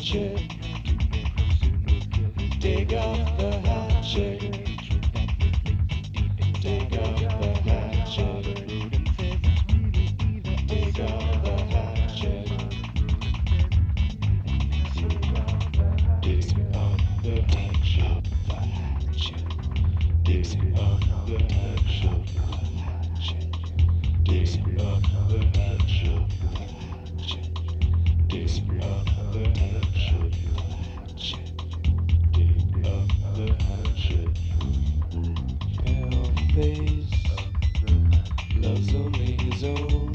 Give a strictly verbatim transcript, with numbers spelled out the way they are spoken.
Dig up the hatchet. Dig up the hatchet. Dig up the hatchet. Dig up the hatchet. Dig up the hatchet. Dig up the hatchet. Dig up the hatchet. Dig up the hatchet. Dig up the hatchet. Pale face loves only his own.